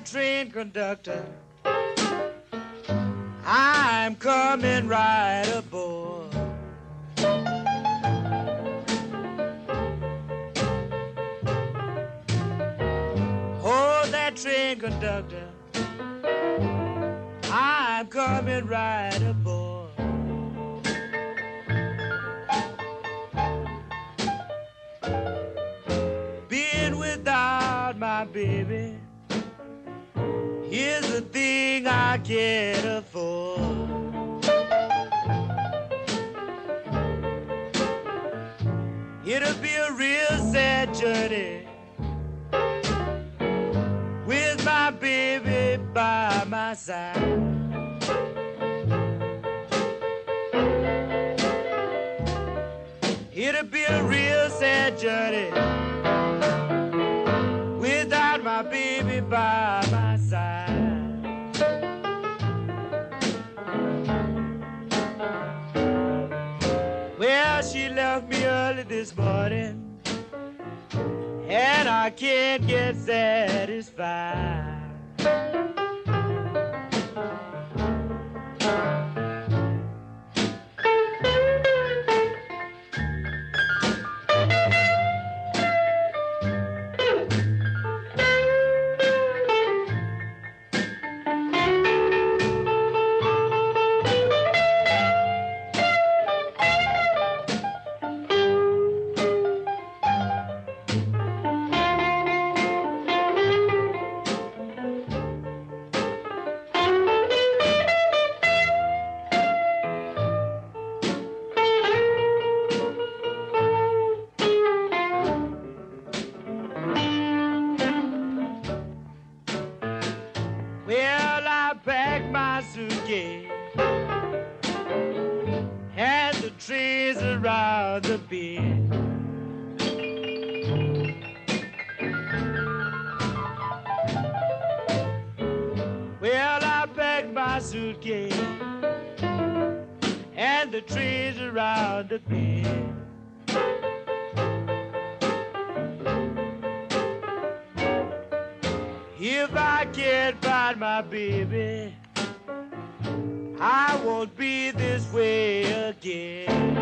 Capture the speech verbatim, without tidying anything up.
train conductor, I'm coming right aboard. Oh, that train conductor, I'm coming right aboard. Being without my baby is the thing I can't afford. It'll be a real sad journey with my baby by my side. It'll be a real sad journey without my baby by my side. Well, she left me early this morning, and I can't get satisfied. Well, I packed my suitcase and the trees around the bend. Well, I packed my suitcase and the trees around the bend. If I can't find my baby, I won't be this way again.